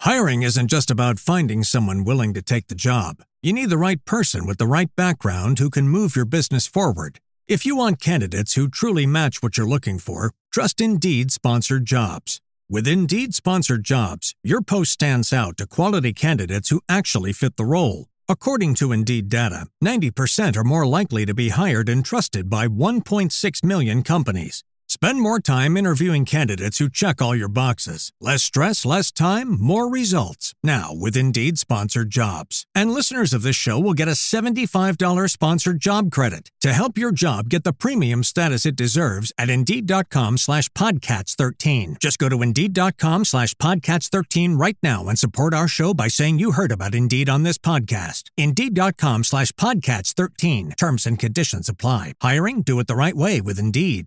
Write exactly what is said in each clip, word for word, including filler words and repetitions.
Hiring isn't just about finding someone willing to take the job. You need the right person with the right background who can move your business forward. If you want candidates who truly match what you're looking for, trust Indeed Sponsored Jobs. With Indeed Sponsored Jobs, your post stands out to quality candidates who actually fit the role. According to Indeed data, ninety percent are more likely to be hired and trusted by one point six million companies. Spend more time interviewing candidates who check all your boxes. Less stress, less time, more results. Now with Indeed Sponsored Jobs. And listeners of this show will get a seventy-five dollars sponsored job credit to help your job get the premium status it deserves at Indeed.com slash Podcats13. Just go to Indeed.com slash Podcats13 right now and support our show by saying you heard about Indeed on this podcast. Indeed.com slash Podcats13. Terms and conditions apply. Hiring? Do it the right way with Indeed.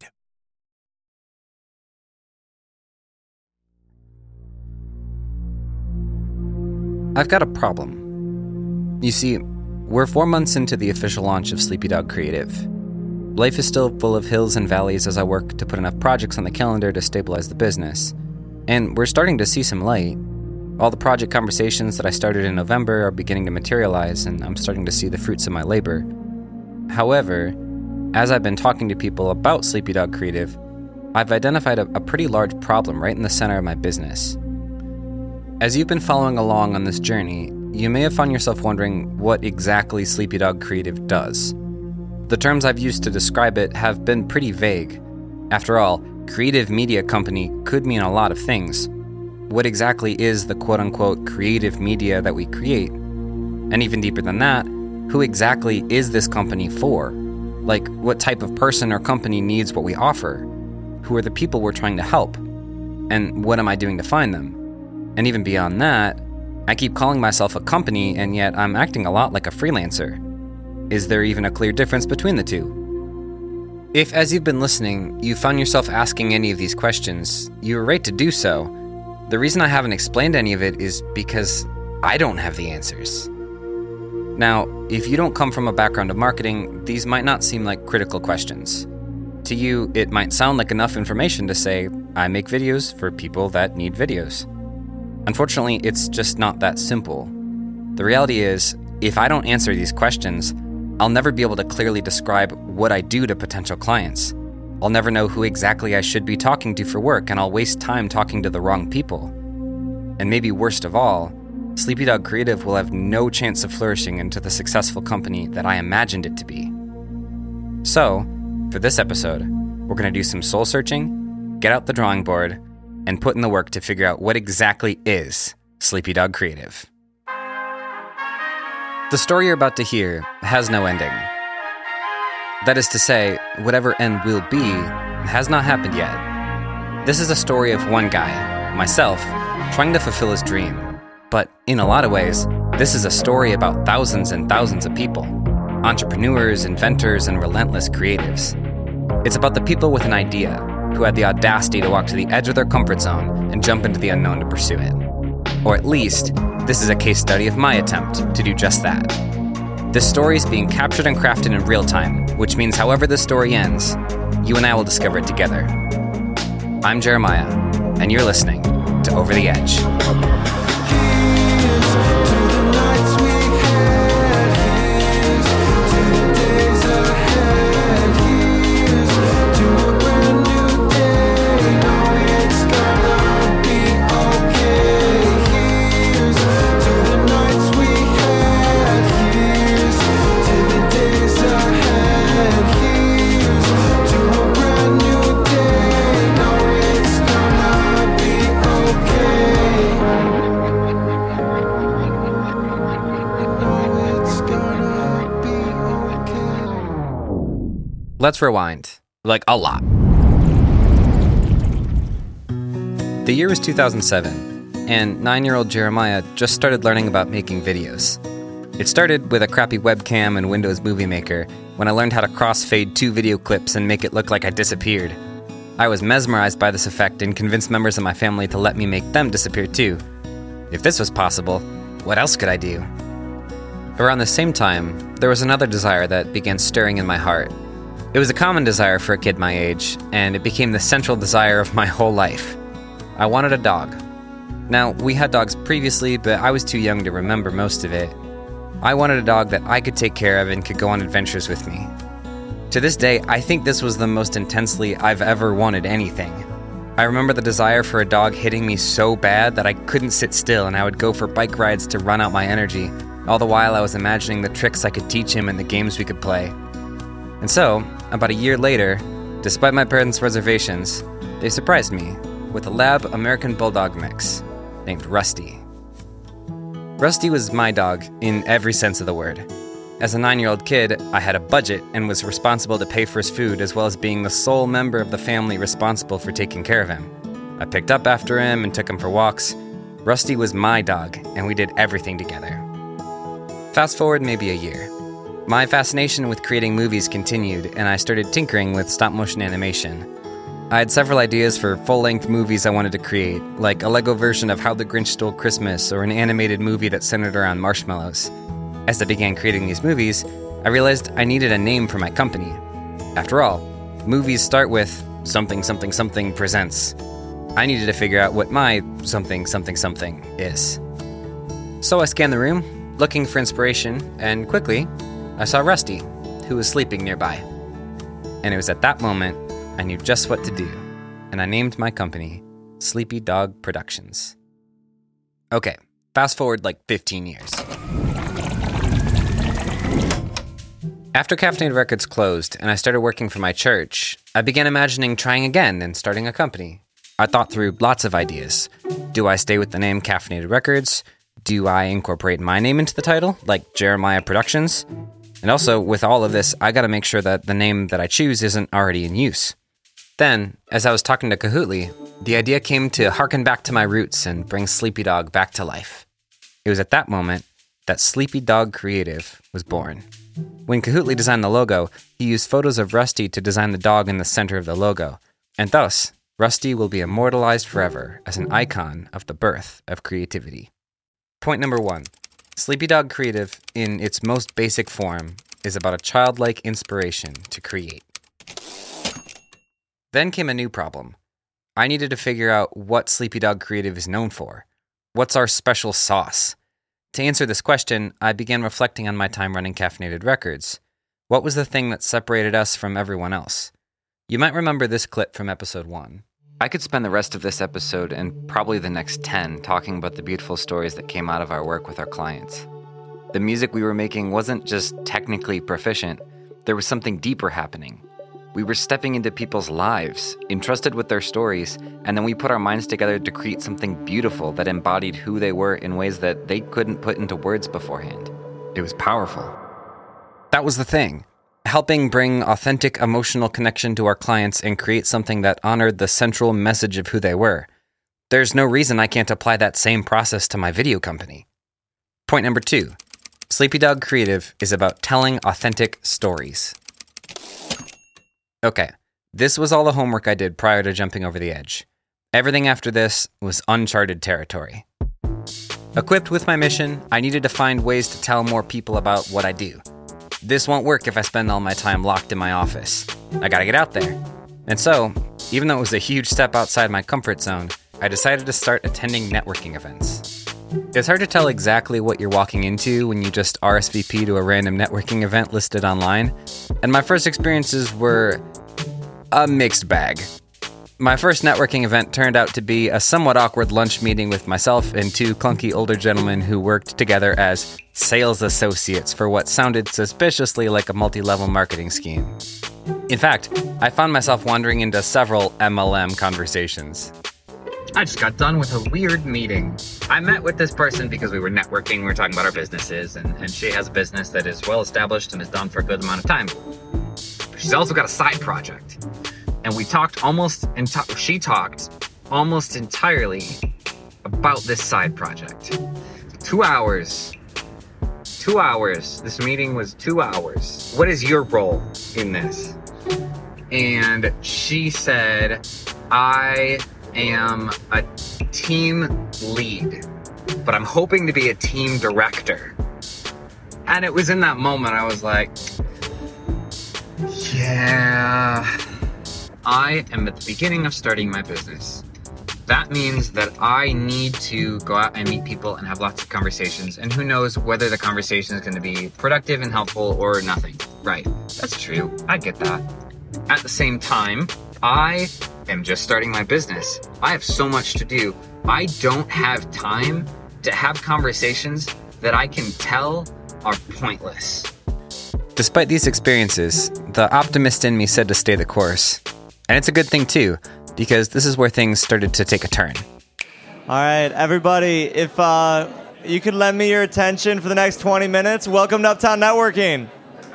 I've got a problem. You see, we're four months into the official launch of Sleepy Dog Creative. Life is still full of hills and valleys as I work to put enough projects on the calendar to stabilize the business. And we're starting to see some light. All the project conversations that I started in November are beginning to materialize, and I'm starting to see the fruits of my labor. However, as I've been talking to people about Sleepy Dog Creative, I've identified a, a pretty large problem right in the center of my business. As you've been following along on this journey, you may have found yourself wondering what exactly Sleepy Dog Creative does. The terms I've used to describe it have been pretty vague. After all, creative media company could mean a lot of things. What exactly is the quote-unquote creative media that we create? And even deeper than that, who exactly is this company for? Like, what type of person or company needs what we offer? Who are the people we're trying to help? And what am I doing to find them? And even beyond that, I keep calling myself a company, and yet I'm acting a lot like a freelancer. Is there even a clear difference between the two? If, as you've been listening, you found yourself asking any of these questions, you're right to do so. The reason I haven't explained any of it is because I don't have the answers. Now, if you don't come from a background of marketing, these might not seem like critical questions. To you, it might sound like enough information to say, I make videos for people that need videos. Unfortunately, it's just not that simple. The reality is, if I don't answer these questions, I'll never be able to clearly describe what I do to potential clients. I'll never know who exactly I should be talking to for work, and I'll waste time talking to the wrong people. And maybe worst of all, Sleepy Dog Creative will have no chance of flourishing into the successful company that I imagined it to be. So, for this episode, we're going to do some soul searching, get out the drawing board, and put in the work to figure out what exactly is Sleepy Dog Creative. The story you're about to hear has no ending. That is to say, whatever end will be has not happened yet. This is a story of one guy, myself, trying to fulfill his dream. But in a lot of ways, this is a story about thousands and thousands of people, entrepreneurs, inventors, and relentless creatives. It's about the people with an idea, who had the audacity to walk to the edge of their comfort zone and jump into the unknown to pursue it. Or at least, this is a case study of my attempt to do just that. This story is being captured and crafted in real time, which means however this story ends, you and I will discover it together. I'm Jeremiah, and you're listening to Over the Edge. Let's rewind, like a lot. The year was two thousand seven, and nine-year-old Jeremiah just started learning about making videos. It started with a crappy webcam and Windows Movie Maker when I learned how to crossfade two video clips and make it look like I disappeared. I was mesmerized by this effect and convinced members of my family to let me make them disappear too. If this was possible, what else could I do? Around the same time, there was another desire that began stirring in my heart. It was a common desire for a kid my age, and it became the central desire of my whole life. I wanted a dog. Now, we had dogs previously, but I was too young to remember most of it. I wanted a dog that I could take care of and could go on adventures with me. To this day, I think this was the most intensely I've ever wanted anything. I remember the desire for a dog hitting me so bad that I couldn't sit still and I would go for bike rides to run out my energy, all the while I was imagining the tricks I could teach him and the games we could play. And so, about a year later, despite my parents' reservations, they surprised me with a Lab American Bulldog mix named Rusty. Rusty was my dog in every sense of the word. As a nine-year-old kid, I had a budget and was responsible to pay for his food as well as being the sole member of the family responsible for taking care of him. I picked up after him and took him for walks. Rusty was my dog, and we did everything together. Fast forward maybe a year. My fascination with creating movies continued, and I started tinkering with stop-motion animation. I had several ideas for full-length movies I wanted to create, like a Lego version of How the Grinch Stole Christmas or an animated movie that centered around marshmallows. As I began creating these movies, I realized I needed a name for my company. After all, movies start with something something something presents. I needed to figure out what my something something something is. So I scanned the room, looking for inspiration, and quickly, I saw Rusty, who was sleeping nearby. And it was at that moment I knew just what to do, and I named my company Sleepy Dog Productions. Okay, fast forward like fifteen years. After Caffeinated Records closed and I started working for my church, I began imagining trying again and starting a company. I thought through lots of ideas. Do I stay with the name Caffeinated Records? Do I incorporate my name into the title, like Jeremiah Productions? And also, with all of this, I gotta make sure that the name that I choose isn't already in use. Then, as I was talking to Kahootli, the idea came to harken back to my roots and bring Sleepy Dog back to life. It was at that moment that Sleepy Dog Creative was born. When Kahootli designed the logo, he used photos of Rusty to design the dog in the center of the logo, and thus, Rusty will be immortalized forever as an icon of the birth of creativity. Point number one. Sleepy Dog Creative, in its most basic form, is about a childlike inspiration to create. Then came a new problem. I needed to figure out what Sleepy Dog Creative is known for. What's our special sauce? To answer this question, I began reflecting on my time running Caffeinated Records. What was the thing that separated us from everyone else? You might remember this clip from episode one. I could spend the rest of this episode and probably the next ten talking about the beautiful stories that came out of our work with our clients. The music we were making wasn't just technically proficient. There was something deeper happening. We were stepping into people's lives, entrusted with their stories, and then we put our minds together to create something beautiful that embodied who they were in ways that they couldn't put into words beforehand. It was powerful. That was the thing. Helping bring authentic emotional connection to our clients and create something that honored the central message of who they were. There's no reason I can't apply that same process to my video company. Point number two. Sleepy Dog Creative is about telling authentic stories. Okay, this was all the homework I did prior to jumping over the edge. Everything after this was uncharted territory. Equipped with my mission, I needed to find ways to tell more people about what I do. This won't work if I spend all my time locked in my office. I gotta get out there. And so, even though it was a huge step outside my comfort zone, I decided to start attending networking events. It's hard to tell exactly what you're walking into when you just R S V P to a random networking event listed online, and my first experiences were a mixed bag. My first networking event turned out to be a somewhat awkward lunch meeting with myself and two clunky older gentlemen who worked together as sales associates for what sounded suspiciously like a multi-level marketing scheme. In fact, I found myself wandering into several M L M conversations. I just got done with a weird meeting. I met with this person because we were networking, we were talking about our businesses, and, and she has a business that is well established and is done for a good amount of time. She's also got a side project. And we talked almost, enti- she talked almost entirely about this side project. Two hours. Two hours. This meeting was two hours. What is your role in this? And she said, I am a team lead, but I'm hoping to be a team director. And it was in that moment I was like, yeah, I am at the beginning of starting my business. That means that I need to go out and meet people and have lots of conversations, and who knows whether the conversation is going to be productive and helpful or nothing. Right, that's true. I get that. At the same time, I am just starting my business. I have so much to do. I don't have time to have conversations that I can tell are pointless. Despite these experiences, the optimist in me said to stay the course. And it's a good thing too, because this is where things started to take a turn. All right, everybody, if uh, you could lend me your attention for the next twenty minutes, welcome to Uptown Networking.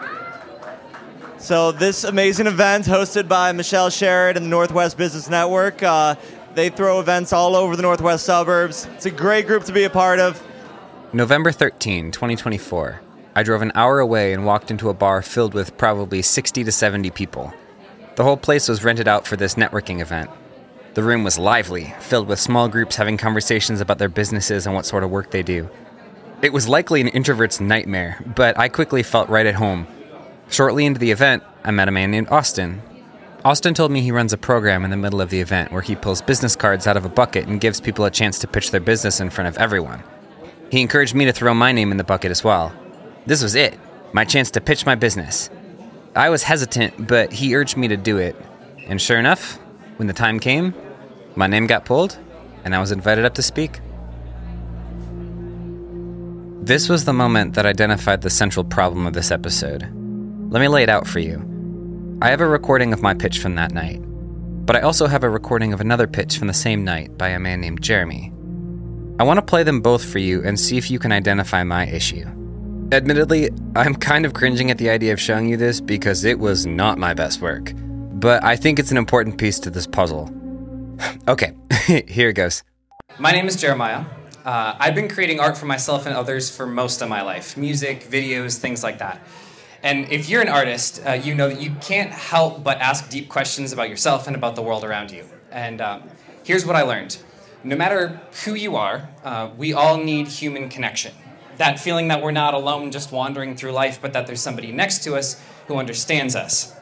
So this amazing event hosted by Michelle Sherrod and the Northwest Business Network. Uh, they throw events all over the Northwest suburbs. It's a great group to be a part of. November thirteenth, twenty twenty-four. I drove an hour away and walked into a bar filled with probably sixty to seventy people. The whole place was rented out for this networking event. The room was lively, filled with small groups having conversations about their businesses and what sort of work they do. It was likely an introvert's nightmare, but I quickly felt right at home. Shortly into the event, I met a man named Austin. Austin told me he runs a program in the middle of the event where he pulls business cards out of a bucket and gives people a chance to pitch their business in front of everyone. He encouraged me to throw my name in the bucket as well. This was it, my chance to pitch my business. I was hesitant, but he urged me to do it. And sure enough, when the time came, my name got pulled, and I was invited up to speak. This was the moment that identified the central problem of this episode. Let me lay it out for you. I have a recording of my pitch from that night, but I also have a recording of another pitch from the same night by a man named Jeremy. I want to play them both for you and see if you can identify my issue. Admittedly, I'm kind of cringing at the idea of showing you this because it was not my best work, but I think it's an important piece to this puzzle. Okay, here it goes. My name is Jeremiah. Uh, I've been creating art for myself and others for most of my life. Music, videos, things like that. And if you're an artist, uh, you know that you can't help but ask deep questions about yourself and about the world around you. And um, here's what I learned. No matter who you are, uh, we all need human connection. That feeling that we're not alone just wandering through life, but that there's somebody next to us who understands us.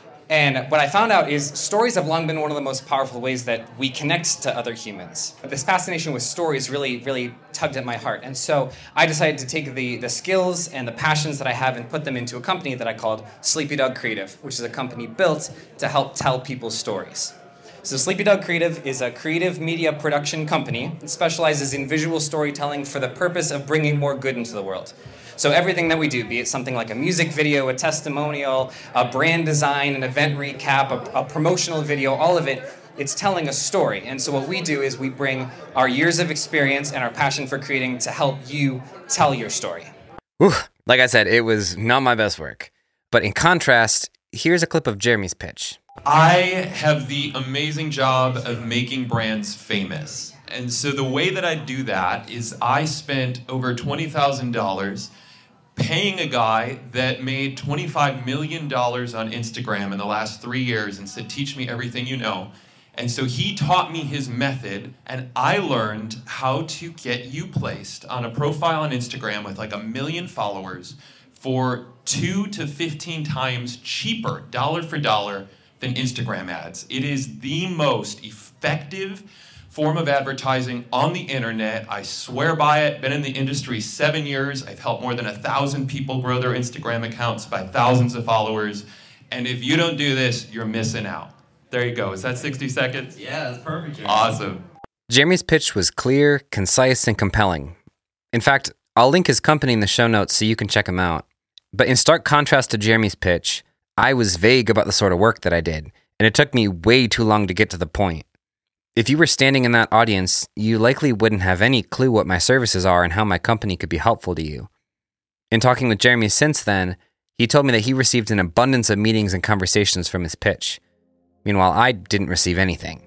And what I found out is stories have long been one of the most powerful ways that we connect to other humans. This fascination with stories really, really tugged at my heart. And so I decided to take the, the skills and the passions that I have and put them into a company that I called Sleepy Dog Creative, which is a company built to help tell people's stories. So Sleepy Dog Creative is a creative media production company. It specializes in visual storytelling for the purpose of bringing more good into the world. So everything that we do, be it something like a music video, a testimonial, a brand design, an event recap, a, a promotional video, all of it, it's telling a story. And so what we do is we bring our years of experience and our passion for creating to help you tell your story. Whew. Like I said, it was not my best work. But in contrast, here's a clip of Jeremy's pitch. I have the amazing job of making brands famous. And so the way that I do that is I spent over twenty thousand dollars paying a guy that made twenty-five million dollars on Instagram in the last three years and said, teach me everything you know. And so he taught me his method, and I learned how to get you placed on a profile on Instagram with like a million followers for two to fifteen times cheaper, dollar for dollar, than Instagram ads. It is the most effective form of advertising on the internet. I swear by it. Been in the industry seven years. I've helped more than a thousand people grow their Instagram accounts by thousands of followers. And if you don't do this, you're missing out. There you go. Is that sixty seconds? Yeah, that's perfect, Jeremy. Awesome. Jeremy's pitch was clear, concise, and compelling. In fact, I'll link his company in the show notes so you can check him out. But in stark contrast to Jeremy's pitch, I was vague about the sort of work that I did, and it took me way too long to get to the point. If you were standing in that audience, you likely wouldn't have any clue what my services are and how my company could be helpful to you. In talking with Jeremy since then, he told me that he received an abundance of meetings and conversations from his pitch. Meanwhile, I didn't receive anything.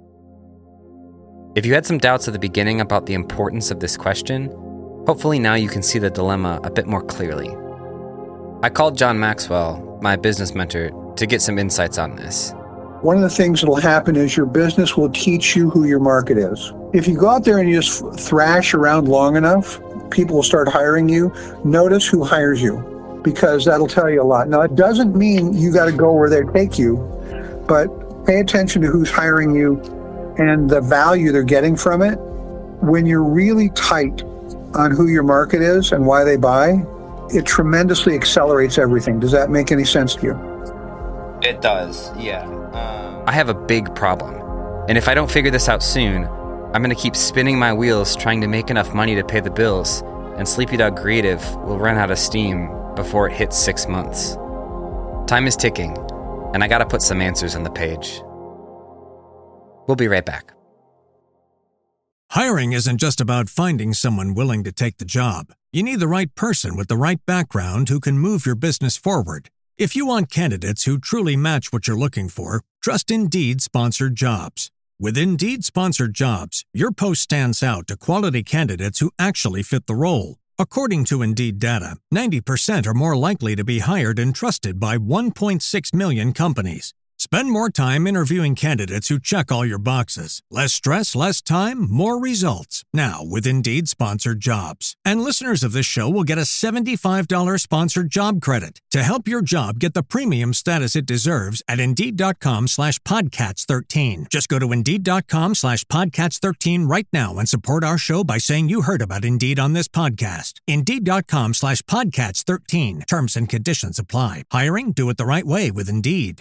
If you had some doubts at the beginning about the importance of this question, hopefully now you can see the dilemma a bit more clearly. I called John Maxwell, my business mentor, to get some insights on this. One of the things that will happen is your business will teach you who your market is. If you go out there and you just thrash around long enough, people will start hiring you. Notice who hires you, because that'll tell you a lot. Now, it doesn't mean you got to go where they take you, but pay attention to who's hiring you and the value they're getting from it, when you're really tight on who your market is and why they buy, it tremendously accelerates everything. Does that make any sense to you? It does, yeah. Um... I have a big problem. And if I don't figure this out soon, I'm going to keep spinning my wheels trying to make enough money to pay the bills, and Sleepy Dog Creative will run out of steam before it hits six months. Time is ticking, and I got to put some answers on the page. We'll be right back. Hiring isn't just about finding someone willing to take the job. You need the right person with the right background who can move your business forward. If you want candidates who truly match what you're looking for, trust Indeed Sponsored Jobs. With Indeed Sponsored Jobs, your post stands out to quality candidates who actually fit the role. According to Indeed data, ninety percent are more likely to be hired and trusted by one point six million companies. Spend more time interviewing candidates who check all your boxes. Less stress, less time, more results. Now with Indeed Sponsored Jobs. And listeners of this show will get a seventy-five dollars sponsored job credit to help your job get the premium status it deserves at Indeed.com slash Podcats 13. Just go to Indeed.com slash Podcats 13 right now and support our show by saying you heard about Indeed on this podcast. Indeed.com slash Podcats 13. Terms and conditions apply. Hiring? Do it the right way with Indeed.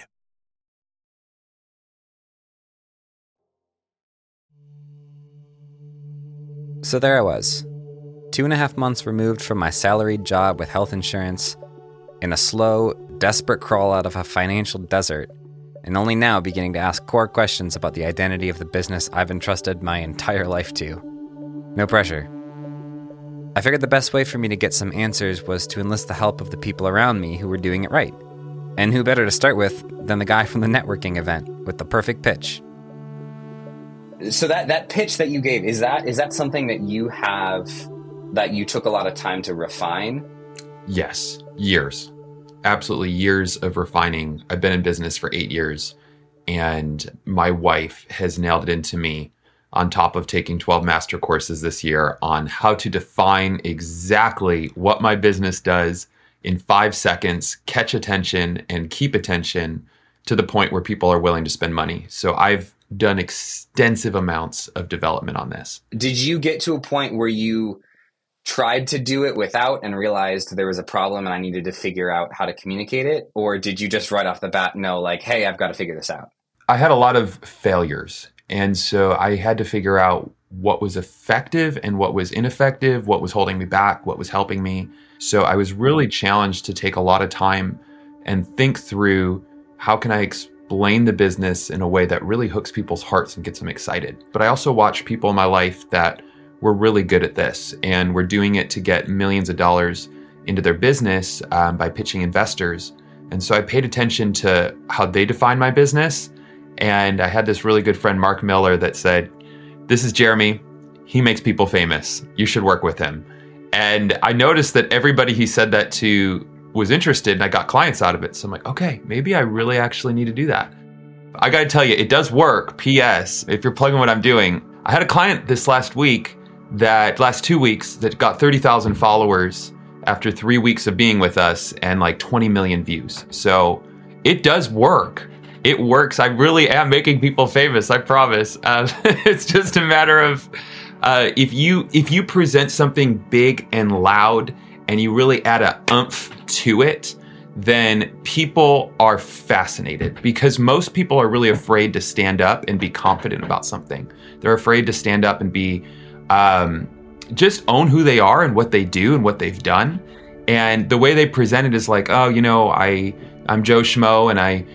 So there I was, two and a half months removed from my salaried job with health insurance, in a slow, desperate crawl out of a financial desert, and only now beginning to ask core questions about the identity of the business I've entrusted my entire life to. No pressure. I figured the best way for me to get some answers was to enlist the help of the people around me who were doing it right. And who better to start with than the guy from the networking event with the perfect pitch. So that, that pitch that you gave, is that is that something that you have, that you took a lot of time to refine? Yes, years. Absolutely years of refining. I've been in business for eight years, and my wife has nailed it into me, on top of taking twelve master courses this year, on how to define exactly what my business does in five seconds, catch attention and keep attention to the point where people are willing to spend money. So I've done extensive amounts of development on this. Did you get to a point where you tried to do it without and realized there was a problem and I needed to figure out how to communicate it? Or did you just right off the bat know, like, hey, I've got to figure this out? I had a lot of failures. And so I had to figure out what was effective and what was ineffective, what was holding me back, what was helping me. So I was really challenged to take a lot of time and think through, how can I explain explain the business in a way that really hooks people's hearts and gets them excited. But I also watched people in my life that were really good at this and were doing it to get millions of dollars into their business um, by pitching investors. And so I paid attention to how they define my business. And I had this really good friend, Mark Miller, that said, this is Jeremy. He makes people famous. You should work with him. And I noticed that everybody he said that to was interested, and I got clients out of it. So I'm like, okay, maybe I really actually need to do that. I got to tell you, it does work. P S If you're plugging what I'm doing, I had a client this last week, that last two weeks, that got thirty thousand followers after three weeks of being with us and like twenty million views. So it does work. It works. I really am making people famous. I promise. Uh, it's just a matter of uh, if you if you present something big and loud, and you really add a oomph to it, then people are fascinated, because most people are really afraid to stand up and be confident about something. They're afraid to stand up and be, um, just own who they are and what they do and what they've done. And the way they present it is like, oh, you know, I, I'm Joe Schmo and I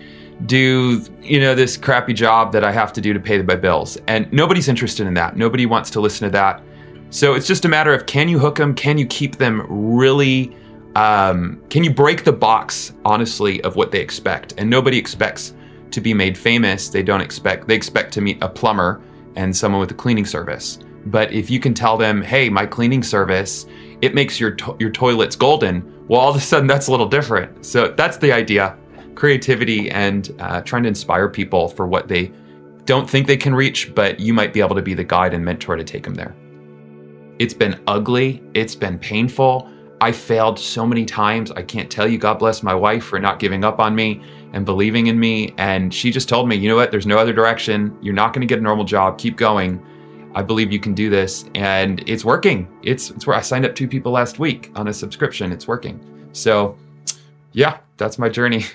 do, you know, this crappy job that I have to do to pay my bills. And nobody's interested in that. Nobody wants to listen to that. So it's just a matter of, can you hook them? Can you keep them really, um, can you break the box, honestly, of what they expect? And nobody expects to be made famous. They don't expect, they expect to meet a plumber and someone with a cleaning service. But if you can tell them, hey, my cleaning service, it makes your to- your toilets golden, well, all of a sudden that's a little different. So that's the idea. Creativity and uh, trying to inspire people for what they don't think they can reach, but you might be able to be the guide and mentor to take them there. It's been ugly. It's been painful. I failed so many times. I can't tell you. God bless my wife for not giving up on me and believing in me. And she just told me, you know what, there's no other direction. You're not going to get a normal job. Keep going. I believe you can do this. And it's working. It's, it's where I signed up two people last week on a subscription. It's working. So yeah, that's my journey.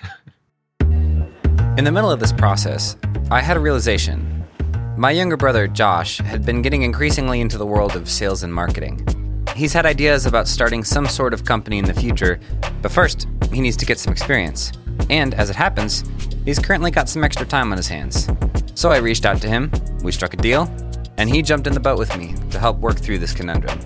In the middle of this process, I had a realization. My younger brother, Josh, had been getting increasingly into the world of sales and marketing. He's had ideas about starting some sort of company in the future, but first, he needs to get some experience. And as it happens, he's currently got some extra time on his hands. So I reached out to him, we struck a deal, and he jumped in the boat with me to help work through this conundrum.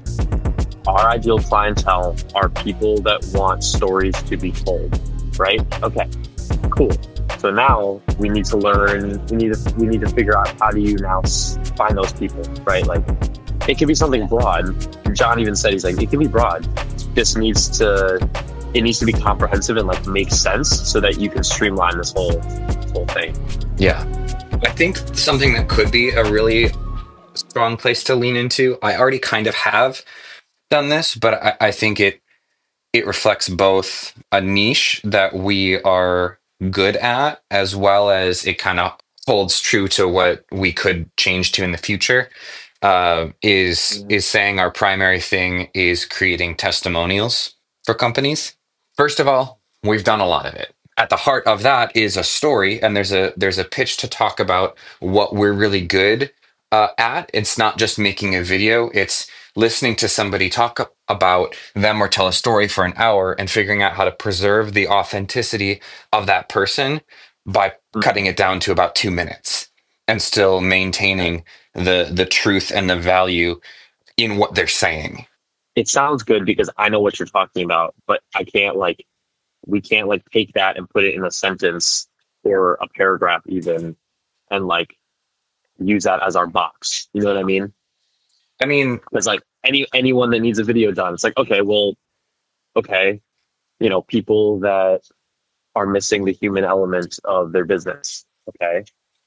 Our ideal clientele are people that want stories to be told, right? Okay, cool. So now we need to learn, we need to, we need to figure out how do you now find those people, right? Like it could be something broad. John even said, he's like, it can be broad. This needs to, it needs to be comprehensive and like make sense so that you can streamline this whole, this whole thing. Yeah. I think something that could be a really strong place to lean into, I already kind of have done this, but I, I think it, it reflects both a niche that we are good at, as well as it kind of holds true to what we could change to in the future, uh, is is saying our primary thing is creating testimonials for companies. First of all, we've done a lot of it. At the heart of that is a story, and there's a there's a pitch to talk about what we're really good uh, at. It's not just making a video, it's listening to somebody talk about them or tell a story for an hour and figuring out how to preserve the authenticity of that person by mm. cutting it down to about two minutes and still maintaining the the truth and the value in what they're saying. It sounds good because I know what you're talking about, but I can't like, we can't like take that and put it in a sentence or a paragraph even and like use that as our box. You know what I mean? I mean, because like any anyone that needs a video done, it's like, okay, well, okay, you know, people that are missing the human element of their business. Okay.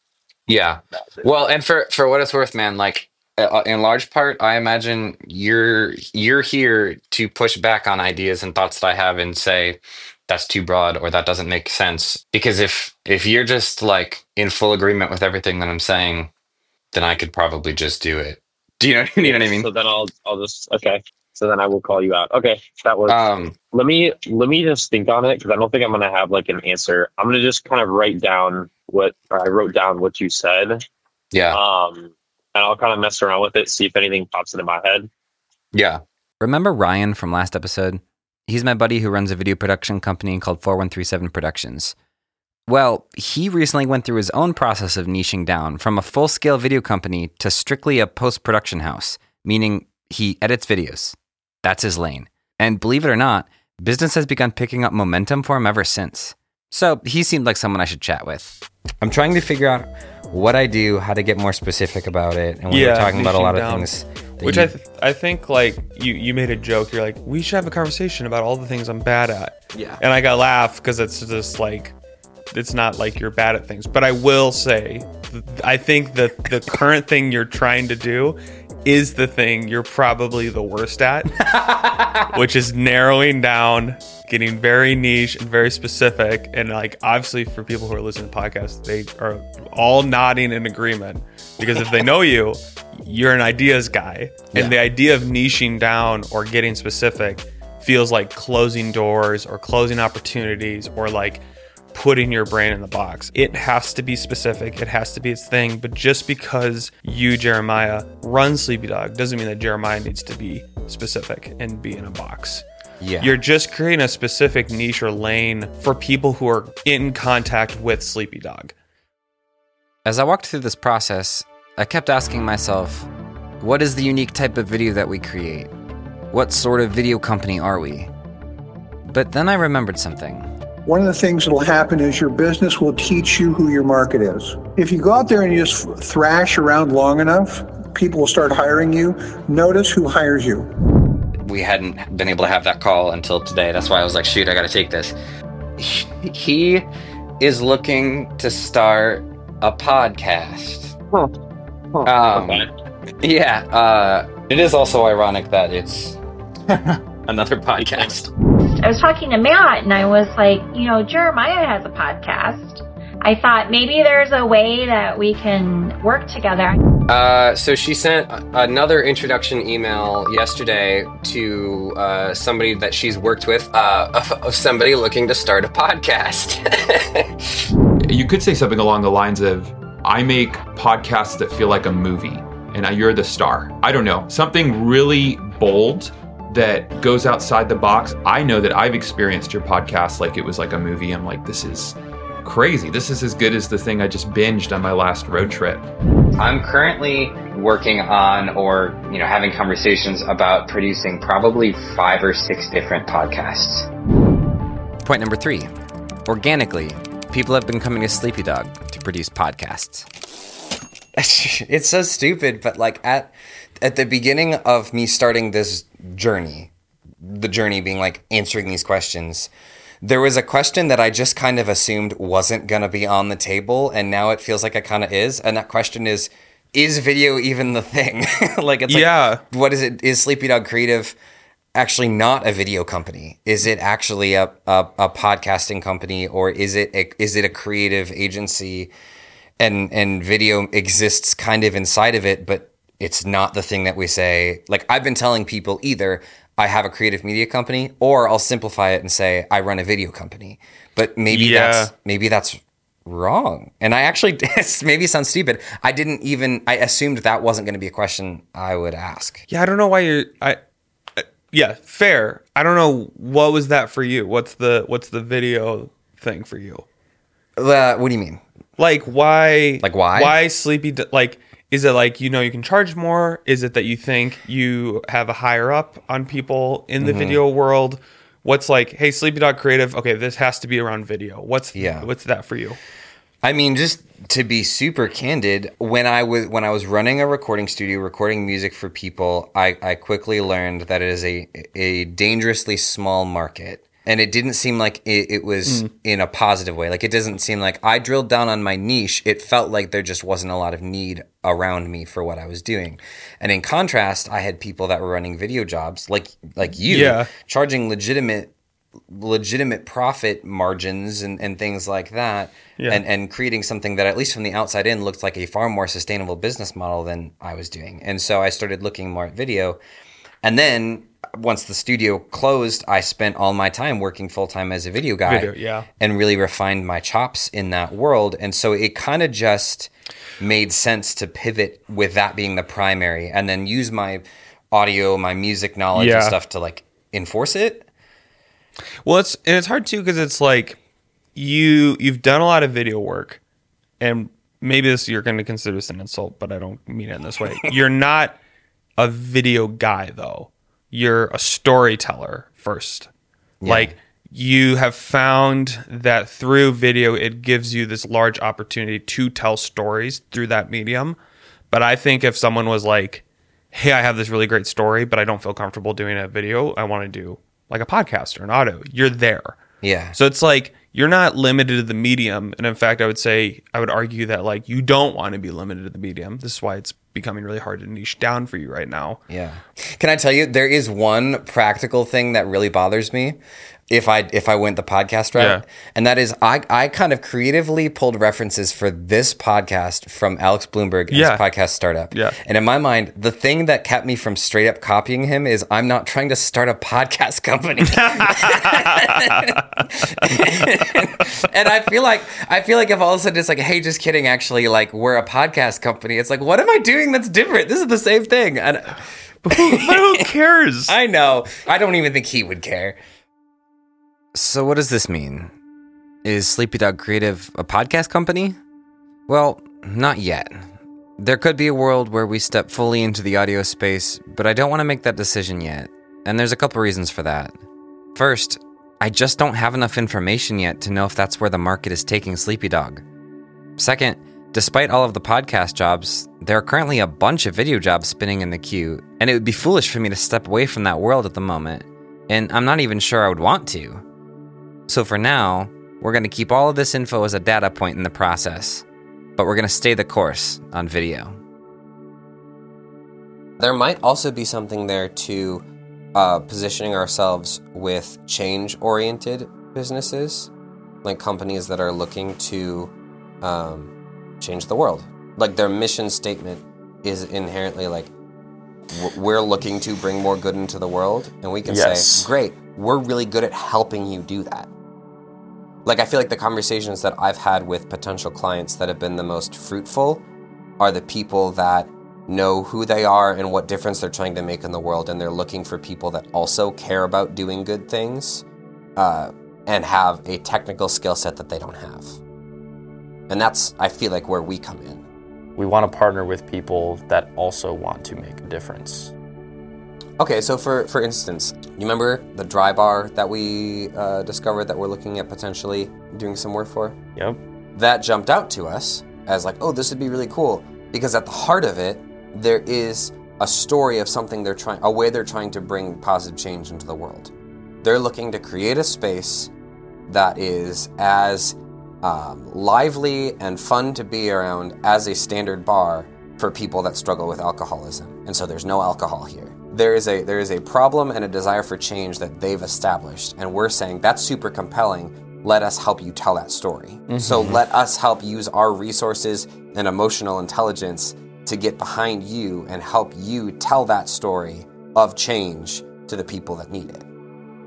Yeah. Well, and for for what it's worth, man, like uh, in large part, I imagine you're you're here to push back on ideas and thoughts that I have and say that's too broad or that doesn't make sense. Because if if you're just like in full agreement with everything that I'm saying, then I could probably just do it. Do you know, you know what I mean? So then I'll I'll just okay. So then I will call you out. Okay, that was. Um, let me let me just think on it because I don't think I'm gonna have like an answer. I'm gonna just kind of write down what or I wrote down what you said. Yeah. Um, and I'll kind of mess around with it, see if anything pops into my head. Yeah. Remember Ryan from last episode? He's my buddy who runs a video production company called four one three seven Productions. Well, he recently went through his own process of niching down from a full-scale video company to strictly a post-production house, meaning he edits videos. That's his lane. And believe it or not, business has begun picking up momentum for him ever since. So he seemed like someone I should chat with. I'm trying to figure out what I do, how to get more specific about it, and we yeah, were talking about a lot down. of things. Which you... I th- I think like you, you made a joke. You're like, we should have a conversation about all the things I'm bad at. Yeah. And I got laugh because it's just like, it's not like you're bad at things. But I will say, I think that the current thing you're trying to do is the thing you're probably the worst at, which is narrowing down, getting very niche and very specific. And like, obviously for people who are listening to podcasts, they are all nodding in agreement because if they know you, you're an ideas guy. And yeah. the idea of niching down or getting specific feels like closing doors or closing opportunities or like putting your brain in the box. It has to be specific. It has to be its thing. But just because you, Jeremiah, run Sleepy Dog doesn't mean that Jeremiah needs to be specific and be in a box. Yeah. You're just creating a specific niche or lane for people who are in contact with Sleepy Dog. As I walked through this process, I kept asking myself, what is the unique type of video that we create? What sort of video company are we? But then I remembered something. One of the things that will happen is your business will teach you who your market is. If you go out there and you just thrash around long enough, people will start hiring you. Notice who hires you. We hadn't been able to have that call until today. That's why I was like, shoot, I got to take this. He is looking to start a podcast. Huh. Huh. Um, Okay. Yeah. Uh, it is also ironic that it's another podcast. I was talking to Matt and I was like, you know, Jeremiah has a podcast. I thought maybe there's a way that we can work together. Uh, so she sent another introduction email yesterday to uh, somebody that she's worked with, uh, of, of somebody looking to start a podcast. You could say something along the lines of, I make podcasts that feel like a movie, and you're the star. I don't know. Something really bold that goes outside the box. I know that I've experienced your podcast like it was like a movie. I'm like, this is crazy. This is as good as the thing I just binged on my last road trip. I'm currently working on, or, you know, having conversations about producing probably five or six different podcasts. Point number three. Organically, people have been coming to Sleepy Dog to produce podcasts. It's so stupid, but like at at the beginning of me starting this journey, the journey being like answering these questions, there was a question that I just kind of assumed wasn't going to be on the table, and now it feels like it kind of is. And that question is, is video even the thing? Like, it's like, yeah. What is it? Is Sleepy Dog Creative actually not a video company? Is it actually a, a, a podcasting company, or is it a, is it a creative agency? And and video exists kind of inside of it, but it's not the thing that we say. Like, I've been telling people either I have a creative media company, or I'll simplify it and say I run a video company. But maybe Yeah. that's maybe that's wrong. And I actually, maybe it sounds stupid. I didn't even, I assumed that wasn't going to be a question I would ask. Yeah, I don't know why you're. I, uh, yeah, fair. I don't know, what was that for you. What's the what's the video thing for you? Uh, what do you mean? Like why? Like why? Why Sleepy? D- like, is it like, you know, you can charge more? Is it that you think you have a higher up on people in the Mm-hmm. video world? What's like, hey, Sleepy Dog Creative, okay, this has to be around video. What's Yeah. what's that for you? I mean, just to be super candid, when I was when I was running a recording studio, recording music for people, I, I quickly learned that it is a a dangerously small market. And it didn't seem like it, it was mm. in a positive way. Like, it doesn't seem like I drilled down on my niche. It felt like there just wasn't a lot of need around me for what I was doing. And in contrast, I had people that were running video jobs like like you, Yeah. charging legitimate legitimate profit margins and, and things like that, Yeah. and, and creating something that, at least from the outside in, looked like a far more sustainable business model than I was doing. And so I started looking more at video. And then once the studio closed, I spent all my time working full-time as a video guy, Video, yeah. and really refined my chops in that world. And so it kind of just made sense to pivot with that being the primary, and then use my audio, my music knowledge and Yeah. stuff to like enforce it. Well, it's and it's hard too, because it's like you you've done a lot of video work, and maybe this you're going to consider this an insult, but I don't mean it in this way. You're not a video guy though. You're a storyteller first. Yeah. Like, you have found that through video, it gives you this large opportunity to tell stories through that medium. But I think if someone was like, hey, I have this really great story, but I don't feel comfortable doing a video, I want to do like a podcast or an audio, you're there. Yeah. So it's like, you're not limited to the medium. And in fact, I would say, I would argue that like you don't want to be limited to the medium. This is why it's becoming really hard to niche down for you right now. Yeah. Can I tell you, there is one practical thing that really bothers me if I if I went the podcast route. Yeah. And that is, I, I kind of creatively pulled references for this podcast from Alex Bloomberg and Yeah. his podcast Startup. Yeah. And in my mind, the thing that kept me from straight up copying him is I'm not trying to start a podcast company. And I feel like I feel like if all of a sudden it's like, hey, just kidding, actually, like, we're a podcast company, it's like, what am I doing that's different? This is the same thing. And But who, but who cares? I know. I don't even think he would care. So what does this mean? Is Sleepy Dog Creative a podcast company? Well, not yet. There could be a world where we step fully into the audio space, but I don't want to make that decision yet. And there's a couple reasons for that. First, I just don't have enough information yet to know if that's where the market is taking Sleepy Dog. Second, despite all of the podcast jobs, there are currently a bunch of video jobs spinning in the queue, and it would be foolish for me to step away from that world at the moment, and I'm not even sure I would want to. So for now, we're going to keep all of this info as a data point in the process, but we're going to stay the course on video. There might also be something there to uh, positioning ourselves with change-oriented businesses, like companies that are looking to um, change the world. Like their mission statement is inherently like, we're looking to bring more good into the world, and we can yes. say, great, we're really good at helping you do that. Like, I feel like the conversations that I've had with potential clients that have been the most fruitful are the people that know who they are and what difference they're trying to make in the world, and they're looking for people that also care about doing good things uh, and have a technical skill set that they don't have. And that's, I feel like, where we come in. We want to partner with people that also want to make a difference. Okay, so for, for instance, you remember the dry bar that we uh, discovered that we're looking at potentially doing some work for? Yep. That jumped out to us as like, oh, this would be really cool. Because at the heart of it, there is a story of something they're trying, a way they're trying to bring positive change into the world. They're looking to create a space that is as um, lively and fun to be around as a standard bar for people that struggle with alcoholism. And so there's no alcohol here. There is a there is a problem and a desire for change that they've established, and we're saying that's super compelling. Let us help you tell that story. Mm-hmm. So let us help use our resources and emotional intelligence to get behind you and help you tell that story of change to the people that need it.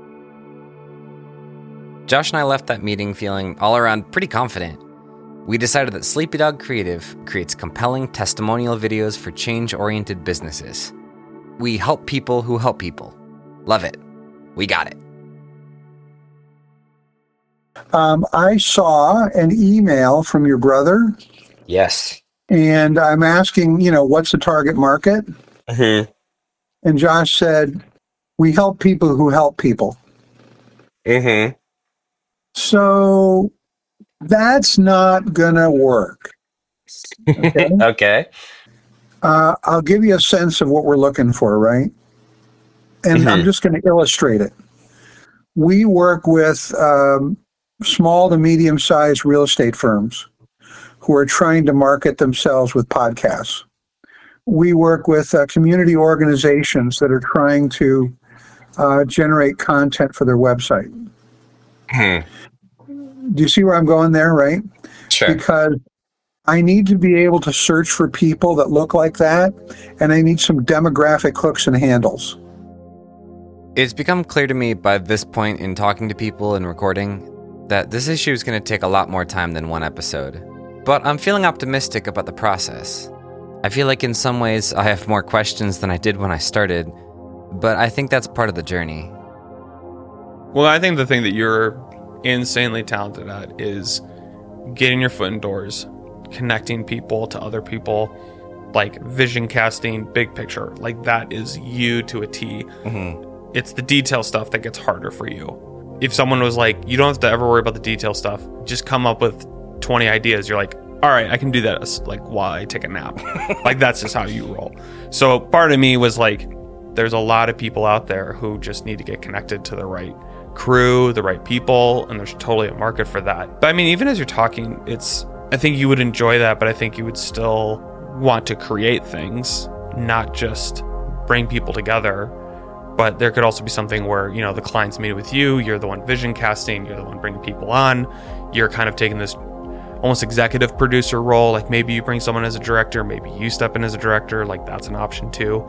Josh and I left that meeting feeling all around pretty confident. We decided that Sleepy Dog Creative creates compelling testimonial videos for change-oriented businesses. We help people who help people. Love it. We got it. Um, I saw an email from your brother. Yes. And I'm asking, you know, what's the target market? Mm-hmm. And Josh said, we help people who help people. Mm-hmm. So that's not going to work. Okay. Okay. Uh, I'll give you a sense of what we're looking for, right? And mm-hmm. I'm just going to illustrate it. We work with um, small to medium-sized real estate firms who are trying to market themselves with podcasts. We work with uh, community organizations that are trying to uh, generate content for their website. Hmm. Do you see where I'm going there, right? Sure. Because I need to be able to search for people that look like that, and I need some demographic hooks and handles. It's become clear to me by this point in talking to people and recording that this issue is going to take a lot more time than one episode. But I'm feeling optimistic about the process. I feel like in some ways I have more questions than I did when I started, but I think that's part of the journey. Well, I think the thing that you're insanely talented at is getting your foot in doors, connecting people to other people, like vision casting, big picture. Like that is you to a T. Mm-hmm. It's the detail stuff that gets harder for you. If someone was like, you don't have to ever worry about the detail stuff, just come up with twenty ideas, you're like, all right, I can do that as, like, while I take a nap. Like, that's just how you roll. So part of me was like, there's a lot of people out there who just need to get connected to the right crew, the right people, and there's totally a market for that. But I mean, even as you're talking, it's, I think you would enjoy that, but I think you would still want to create things, not just bring people together. But there could also be something where, you know, the clients meet with you, you're the one vision casting, you're the one bringing people on, you're kind of taking this almost executive producer role. Like maybe you bring someone as a director, maybe you step in as a director, like that's an option too.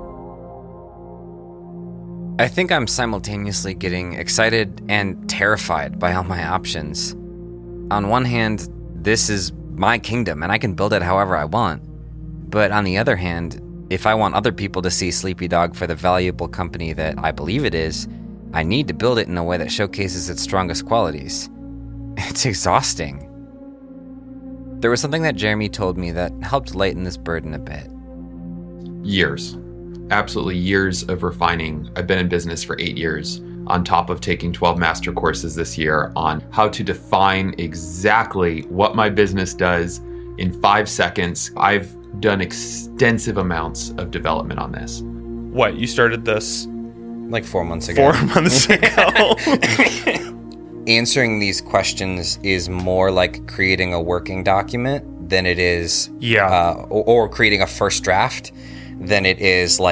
I think I'm simultaneously getting excited and terrified by all my options. On one hand, this is my kingdom and I can build it however I want. But on the other hand, if I want other people to see Sleepy Dog for the valuable company that I believe it is, I need to build it in a way that showcases its strongest qualities. It's exhausting. There was something that Jeremy told me that helped lighten this burden a bit. Years. Absolutely years of refining. I've been in business for eight years, on top of taking twelve master courses this year on how to define exactly what my business does in five seconds. I've done extensive amounts of development on this. What, you started this? Like four months ago. Four months ago. Answering these questions is more like creating a working document than it is, yeah, uh, or, or creating a first draft than it is like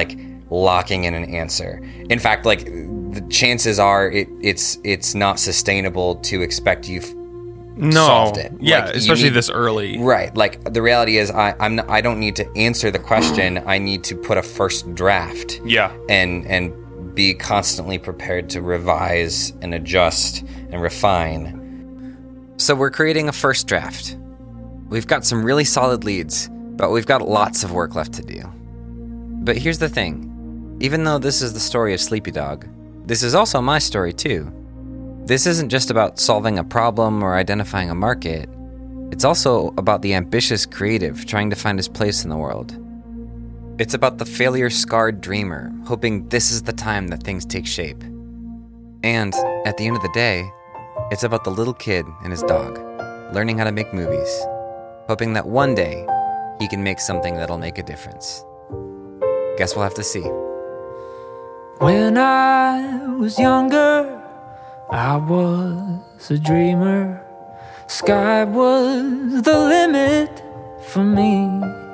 locking in an answer. In fact, like the chances are it, it's it's not sustainable to expect you've no, solved it. Yeah, like, especially need, this early. Right. Like the reality is I, I'm not, I don't need to answer the question. I need to put a first draft. Yeah. And and be constantly prepared to revise and adjust and refine. So we're creating a first draft. We've got some really solid leads, but we've got lots of work left to do. But here's the thing. Even though this is the story of Sleepy Dog, this is also my story too. This isn't just about solving a problem or identifying a market. It's also about the ambitious creative trying to find his place in the world. It's about the failure-scarred dreamer hoping this is the time that things take shape. And at the end of the day, it's about the little kid and his dog learning how to make movies, hoping that one day he can make something that'll make a difference. Guess we'll have to see. When I was younger, I was a dreamer. Sky was the limit for me.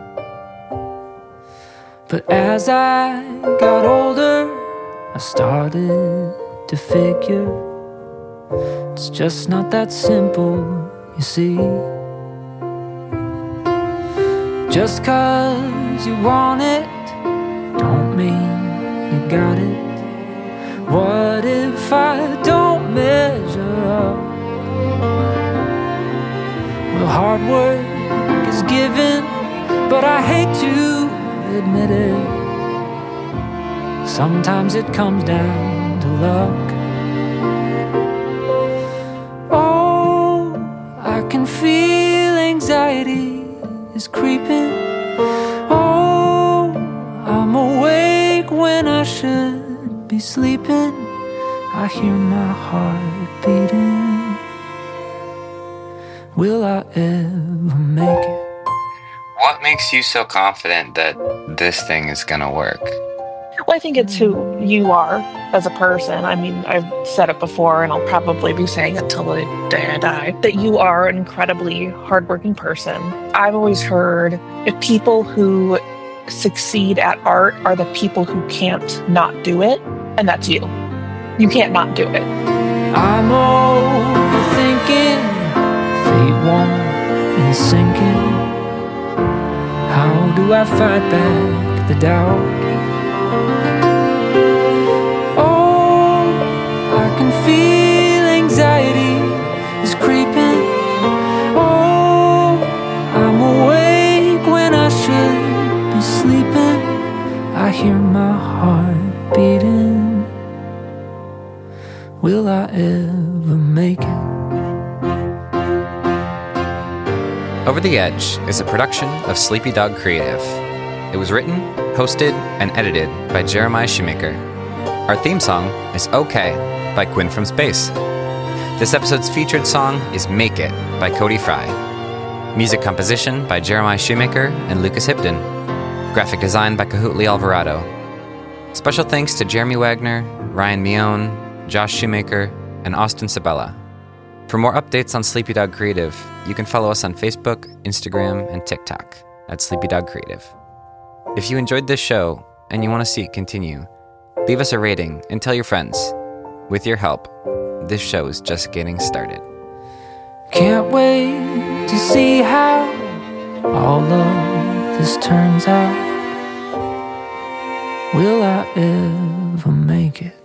But as I got older, I started to figure it's just not that simple, you see. Just 'cause you want it don't mean you got it. What if I don't measure up? Well, hard work is given, but I hate to admit it. Sometimes it comes down to luck. Oh, I can feel anxiety is creeping. Oh, I'm awake when I should be sleeping. I hear my heart beating. Will I ever make it? What makes you so confident that this thing is gonna work? Well, I think it's who you are as a person. I mean, I've said it before, and I'll probably be saying it till the day I die, that you are an incredibly hardworking person. I've always heard if people who succeed at art are the people who can't not do it, and that's you. You can't not do it. I'm overthinking, fate won't in sinking. How do I fight back the doubt? Oh, I can feel anxiety is creeping. Oh, I'm awake when I should be sleeping. I hear my heart beating. Will I ever make it? Over the Edge is a production of Sleepy Dog Creative. It was written, hosted, and edited by Jeremiah Shoemaker. Our theme song is OK by Quinn from Space. This episode's featured song is Make It by Cody Fry. Music composition by Jeremiah Shoemaker and Lucas Hipton. Graphic design by Kahutli Alvarado. Special thanks to Jeremy Wagner, Ryan Mione, Josh Shoemaker, and Austin Sabella. For more updates on Sleepy Dog Creative, you can follow us on Facebook, Instagram, and TikTok at Sleepy Dog Creative. If you enjoyed this show and you want to see it continue, leave us a rating and tell your friends. With your help, this show is just getting started. Can't wait to see how all of this turns out. Will I ever make it?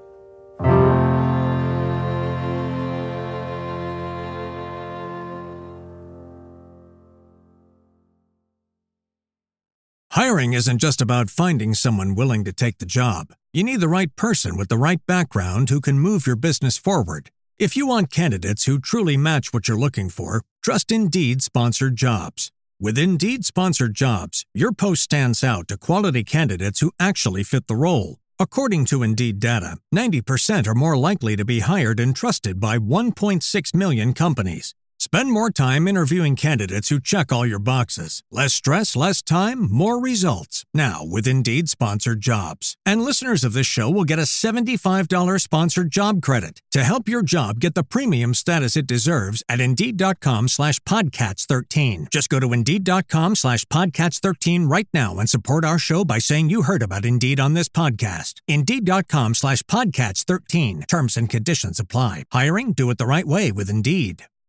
Hiring isn't just about finding someone willing to take the job. You need the right person with the right background who can move your business forward. If you want candidates who truly match what you're looking for, trust Indeed Sponsored Jobs. With Indeed Sponsored Jobs, your post stands out to quality candidates who actually fit the role. According to Indeed data, ninety percent are more likely to be hired and trusted by one point six million companies. Spend more time interviewing candidates who check all your boxes. Less stress, less time, more results. Now, with Indeed Sponsored Jobs. And listeners of this show will get a seventy-five dollars sponsored job credit to help your job get the premium status it deserves at Indeed.com slash Podcats 13. Just go to Indeed.com slash Podcats 13 right now and support our show by saying you heard about Indeed on this podcast. Indeed.com slash Podcats 13. Terms and conditions apply. Hiring? Do it the right way with Indeed.